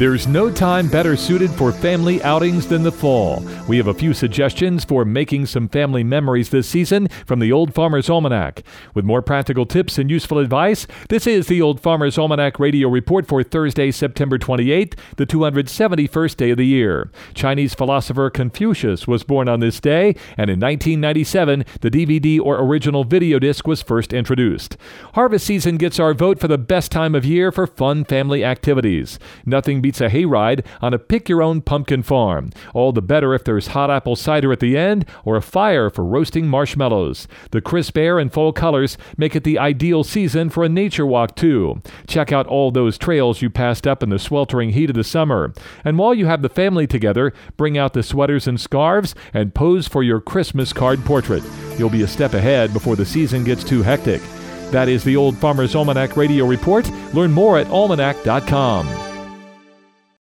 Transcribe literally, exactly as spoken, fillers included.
There's no time better suited for family outings than the fall. We have a few suggestions for making some family memories this season from the Old Farmer's Almanac. With more practical tips and useful advice, this is the Old Farmer's Almanac Radio Report for Thursday, September twenty-eighth, the two hundred seventy-first day of the year. Chinese philosopher Confucius was born on this day, and in nineteen ninety-seven, the D V D or original video disc was first introduced. Harvest season gets our vote for the best time of year for fun family activities. Nothing beats a hayride on a pick-your-own pumpkin farm. All the better if there's hot apple cider at the end or a fire for roasting marshmallows. The crisp air and fall colors make it the ideal season for a nature walk, too. Check out all those trails you passed up in the sweltering heat of the summer. And while you have the family together, bring out the sweaters and scarves and pose for your Christmas card portrait. You'll be a step ahead before the season gets too hectic. That is the Old Farmer's Almanac Radio Report. Learn more at almanac dot com.